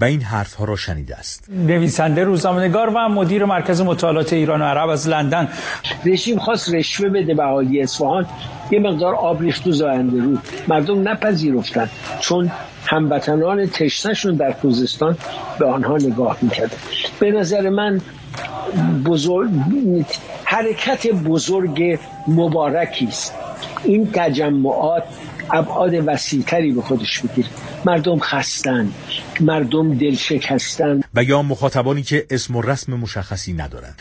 و این حرفها را شنیده است. نویسنده، روزنامه‌نگار و مدیر مرکز مطالعات ایران و عرب از لندن. رژیم خواست رشوه بده به اهالی اصفهان، یه مقدار آب ریخت تو زاینده رود. مردم نپذیرفتن چون هموطنان تشنه‌شون در خوزستان به آنها نگاه می‌کردن. به نظر من حرکت بزرگ مبارکی است. این تجمعات ابعاد وسیع‌تری به خودش می‌گیره. مردم خستن، مردم دل شکستن و یا مخاطبانی که اسم و رسم مشخصی ندارند.